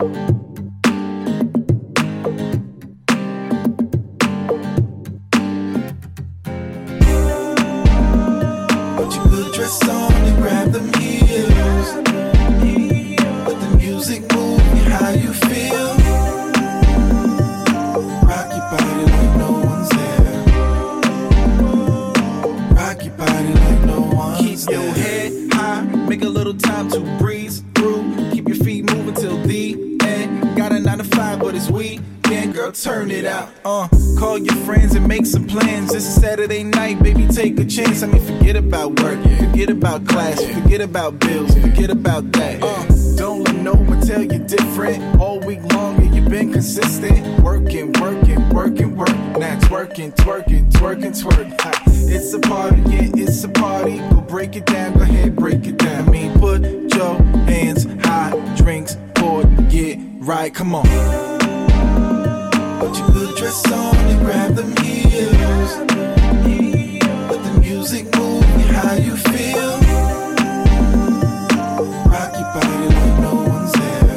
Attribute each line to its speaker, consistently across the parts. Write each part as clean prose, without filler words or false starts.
Speaker 1: Put your good dress on and grab them heels. Let the music move you how you feel. Rock your body like no one's there. Rock your body like no one's there. Keep your head high, make a little time to breeze through. Keep your feet moving till the end. Got a 9 to 5, but it's weekend, girl, turn it out. Call your friends and make some plans. It's a Saturday night, baby, take a chance. I mean, forget about work, forget about class, forget about bills, forget about that. Don't let no one tell you different. All week long, and you've been consistent. Working, working, working, work. Now twerking, twerking, twerking, twerk. It's a party, yeah, it's a party. Go break it down, go ahead, break it down. I mean, put your hands high, drinks poured, get right, come on. Put your good dress on and grab them heels. Let the music move you how you feel. Rock your body like no one's there.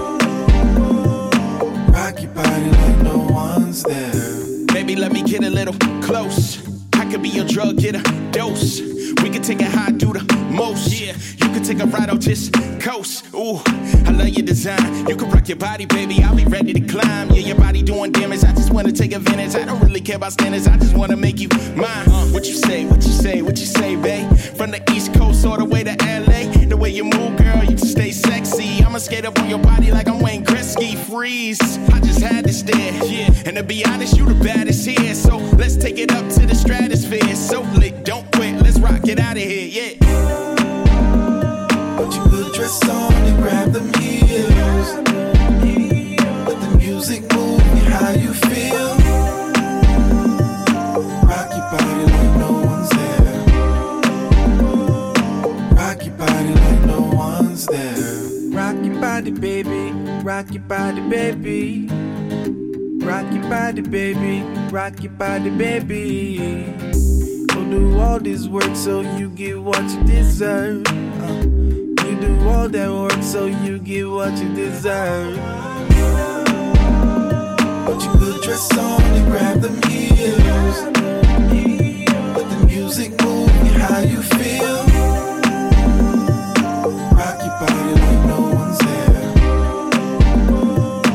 Speaker 1: Rock your body like no one's there.
Speaker 2: Baby, let me get a little close. I could be your drug, get a dose. We can take it high, do the most. Yeah, you can take a ride or just coast. Ooh, I love your design. You can rock your body, baby. I'll be ready to climb. Yeah, your body doing damage. I just wanna take advantage. I don't really care about standards. I just wanna make you mine. What you say? What you say? What you say, babe? From the East Coast all the way to LA. The way you move, girl, you just stay sexy. I'ma skate up on your body like I'm Wayne Gretzky. Freeze. I just had to stare. Yeah, and to be honest, you the baddest here. So let's take it up to the stratosphere. So lit, don't quit. Let's rock it out of here. Yeah.
Speaker 1: Put your good dress on and grab them heels. Let the music move you how you feel. Rock your body like no one's there. Rock your body like no one's there. Rock your body, baby. Rock your body, baby. Rock your body, baby. Rock your body, baby. Go do all this work so you get what you deserve. You do all that work so you get what you deserve. Put your good dress on and grab them heels. Let the music move you how you feel. Rock your body like no one's there.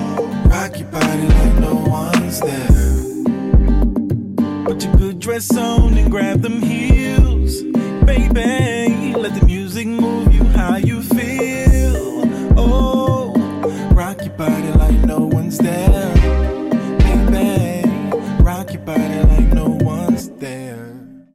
Speaker 1: Rock your body like no one's there. Put your good dress on